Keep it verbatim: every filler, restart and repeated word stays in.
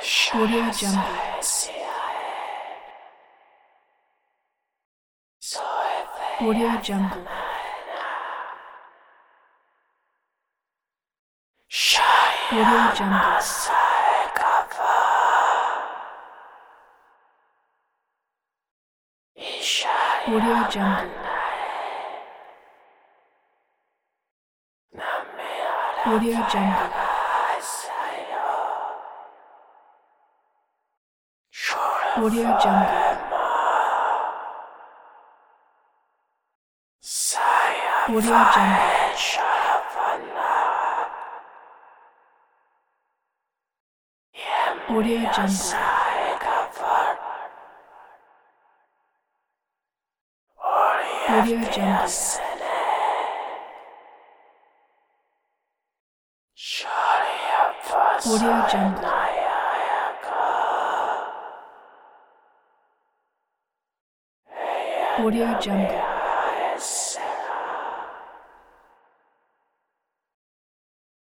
Audio Jungle. Audio Jungle. Audio Jungle. Audio Jungle. Audio Jungle. Audio Jungle. Audio Jungle. Audio Jungle. Audio Jungle. Audio Jungle. Audio Jungle.